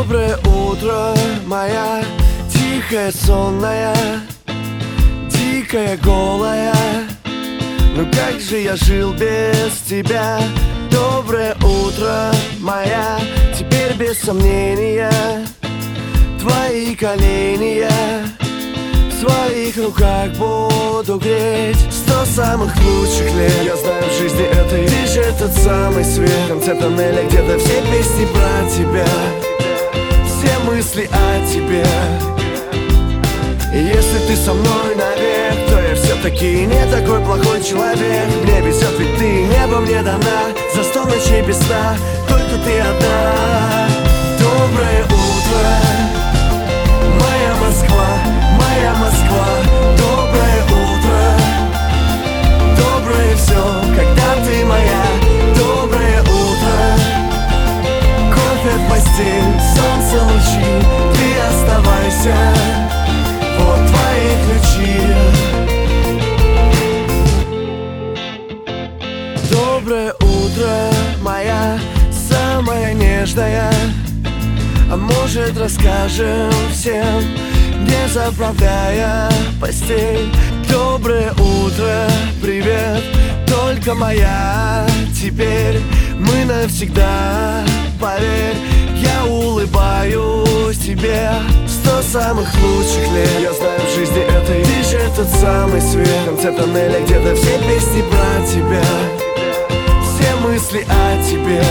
Доброе утро, моя тихая, сонная, дикая, голая. Ну как же я жил без тебя? Доброе утро, моя, теперь без сомнения. Твои колени я в своих руках буду греть. 100 самых лучших лет я знаю в жизни этой. Ты же тот самый свет в конце тоннеля. Где-то все песни про тебя, все мысли о тебе. И если ты со мной навек, то я все-таки не такой плохой человек. Мне везет, ведь ты небо мне дана. За 100 ночей без сна, только ты одна. Доброе утро, моя Москва, моя Москва. Доброе утро, доброе все, когда ты моя. Доброе утро, кофе в постель, солнце лучи. Ты оставайся, вот твои ключи. Доброе утро, моя самая нежная. А может, расскажем всем, не заправляя постель. Доброе утро, привет, только моя. Теперь мы навсегда, поверь, я улыбаюсь тебе. 100 самых лучших лет я знаю в жизни этой. Ты же тот самый свет в конце тоннеля. Где-то все песни про тебя, все мысли о тебе.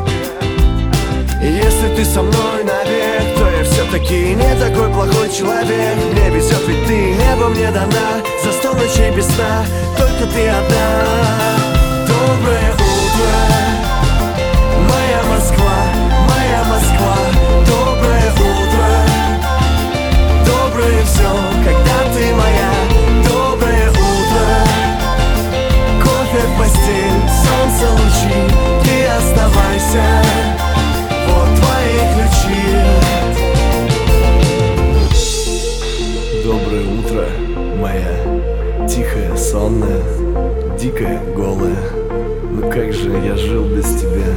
И если ты со мной навек, то я все-таки не такой плохой человек. Мне везет, ведь ты небо мне дана. За 100 ночей без сна, только ты одна. Доброе утро, моя Москва, моя Москва. Доброе утро, доброе все, когда ты моя. Доброе утро, кофе в постель, солнце лучи. Ты оставайся, вот твои ключи. Доброе утро, моя тихая, сонная, дикая, голая. Ну как же я жил без тебя?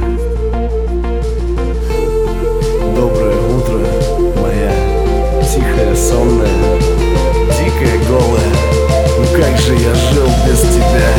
Доброе утро, моя тихая, сонная, дикая, голая. Ну как же я жил без тебя?